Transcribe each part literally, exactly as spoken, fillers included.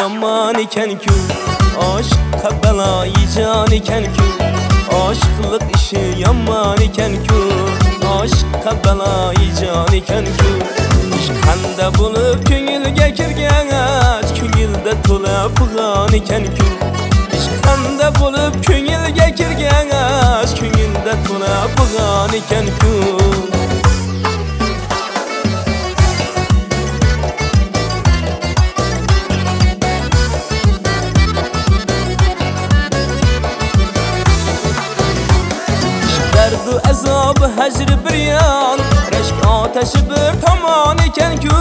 yaman ekan-ku, aşkqa baloyi jon ekan-ku, aşqlik ishi yaman ekan-ku, aşqqa baloyi jon ekan-ku. Ishqanda bo'lib ko'ngilga kirgach, ko'ngilda to'la pig'on ekan-ku. Ishqanda bo'lib ko'ngilga kirgach, ko'ngilda to'la pig'on ekan-ku. Derdu azabı hecr bir yan, reşk ateşi bir taman ekan-ku.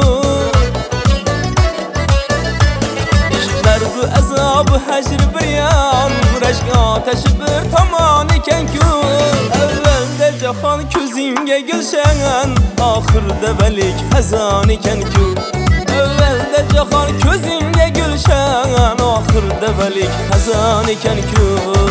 Derdu azabı hecr bir yan, reşk ateşi bir taman ekan-ku. Evvelde jahon ko'zimga gulshan, oxirda balik hazon ekan-ku. Evvelde jahon ko'zimga gulshan, oxirda balik hazon ekan-ku.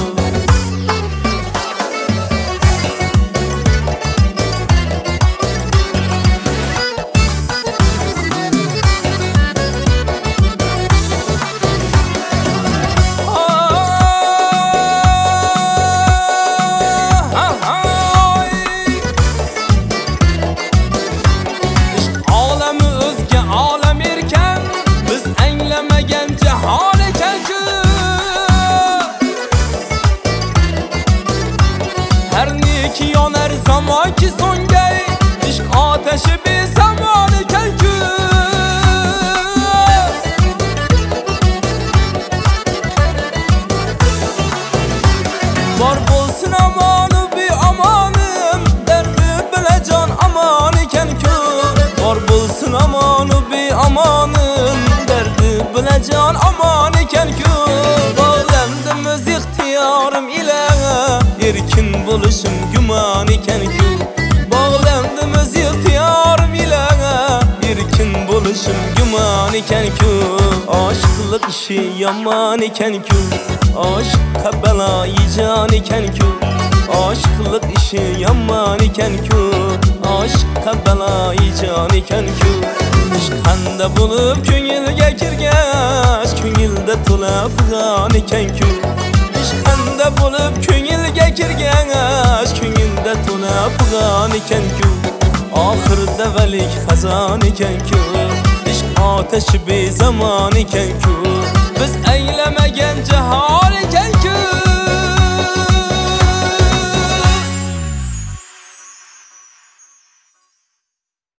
Ki yonar zaman ki songay, ishq ateşi bir zaman ekan-ku. Var bo'lsin amonu bir amanım, derdi bilan jon aman ekan-ku. Var bo'lsin amonu bir amanım, derdi bilan jon aman ekan-ku. Bağlandim öz ixtiyorim ila, erkin bo'lishim gumon ekan-ku. Bağlandim öz ixtiyorim ila, erkin bo'lishim gumon ekan-ku. Aşqlik ishi yomon ekan-ku, aşqqa baloyi jon ekan-ku. Aşqlik ishi yomon ekan-ku, aşqqa baloyi jon ekan-ku. Ishqanda bo'lib ko'ngilga kirgach, ko'ngilda to'la pig'on ekan-ku. Ishqanda bo'lib ko'ngilga kirgach, ko'ngilda to'la pig'on ekan-ku. Oxirda valik xazon ekan-ku. Ishq otashi bezamon ekan-ku. Biz